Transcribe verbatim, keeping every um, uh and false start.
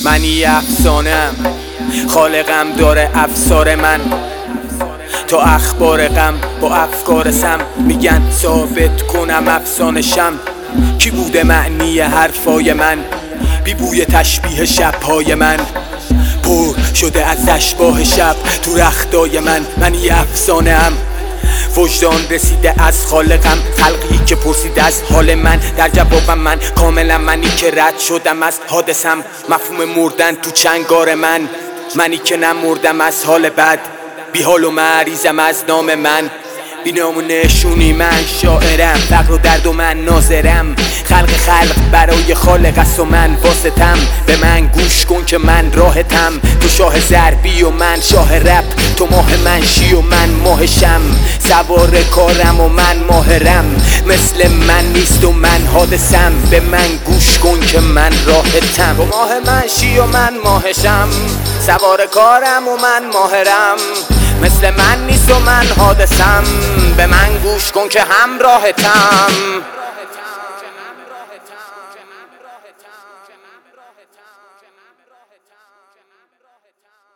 منی افسانه‌ام، خالقم داره افسار من. تا اخبار غم با افکار سم، میگن ثابت کنم افسانشم. کی بوده معنی حرفای من؟ بی بوی تشبیه شبهای من، پر شده از اشباح شب تو رختای من. منی افسانه‌ام، وجدان رسیده از خالقم، خلقی که پرسید از حال من. در جوابم من کاملا منی که رد شدم از حادثم. مفهوم مردن تو چنگار من، منی که نمردم از حال بد. بی حال و مریضم از نام من، بی نام و نشونی من شاعرم. فقر و درد و من ناظرم، خلق خلق برای خالق است و من واسطم. به من گوش کن که من راحتم، تو شاه ضربی و من شاه رپ. تو ماه منشی و من ماهشم، سوار کارم و من ماهرم. مثل من نیست و من حادثم، به من گوش کن که من راحتم. تو ماه منشی و من ماهشم، سوار کارم و من ماهرم. مثل من نیست و من حادثم، به من گوش کن که همراهتم.